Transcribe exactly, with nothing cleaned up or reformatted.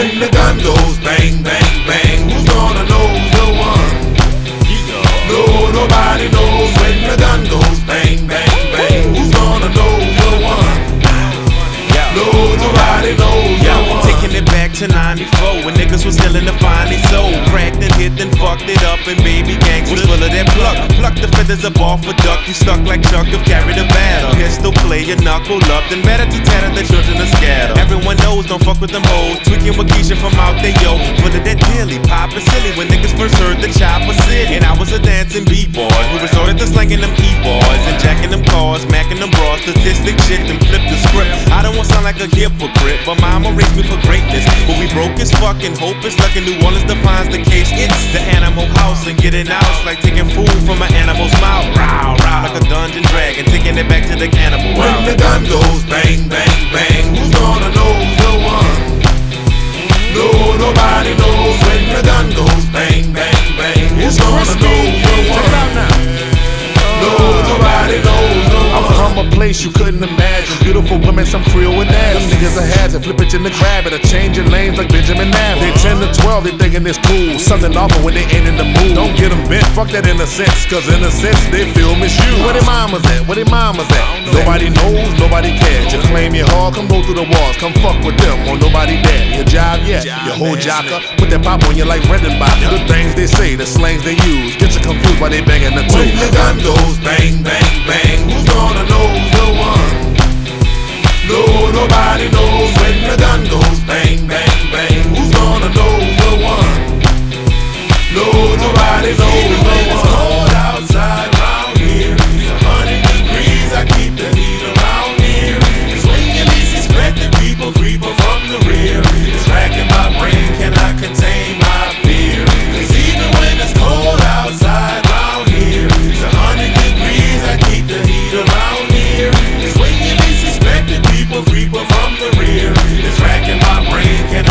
When the gun goes bang, bang, bang, who's gonna know the one? No, nobody knows. When the gun goes bang, bang, bang, who's gonna know the one? No, nobody knows the one. Taking it back to ninety-four, when niggas was still in the finely sold. Cracked and hit, then fucked it up, and baby gangsters was full of that pluck. Pluck the feathers up off a duck, you stuck like Chuck, you carried a battle. Pistol play, your knuckle up, then better to tatter the children are scattered. Everyone knows, don't fuck with them hoes. Tweaking with Keisha from out there, yo. Full of that dilly, poppin' silly when niggas first heard the chopper city. And I was a dancing b-boy who resorted to slanging them e-boys and jacking them cars, macking them bras, statistic shit, then flip the script. I don't want to sound like a hypocrite, but mama raised me for greatness. But we broke as fucking hope is like in New Orleans defines the case. It's the Animal House, and getting out is like taking food from an animal's mouth. Row, row, like a dungeon dragon, taking it back to the cannibal. When Row. the gun goes bang, bang, bang, who's gonna know the one? No, nobody knows. When the gun goes bang, bang, bang, who's gonna know the one? No, nobody knows the one. I'm from a place you couldn't imagine. Beautiful women, some Creole and ass. Them niggas are has it, flip it in the grab it, or changing lanes like Benjamin Navin. They ten to twelve, they thinking it's cool. Something awful when they ain't in the mood. Don't get them bent, fuck that innocence, cause innocence they feel misused. Where they mamas at? Where they mamas at? Nobody knows, nobody cares. You claim you're hard, come go through the walls, come fuck with them, won't nobody dare. Your job, yeah, your whole jocker. Put that pop on you like Redenbach. The things they say, the slangs they use, get you confused while they banging the two. When the gun goes bang, bang, bang, who's gonna know the one? No, nobody knows. When the gun goes bang, bang, bang, who's gonna know the one? No, nobody knows the one. It's cold outside round here. It's a hundred degrees, I keep the heat around here. Cause when you least expect it, people creeping from the rear. It's racking my brain, cannot contain my fear. Cause even when it's cold outside round here, it's a hundred degrees, I keep the heat around here. Cause when you least expect it, people creeping from the rear. It's racking my brain, cannot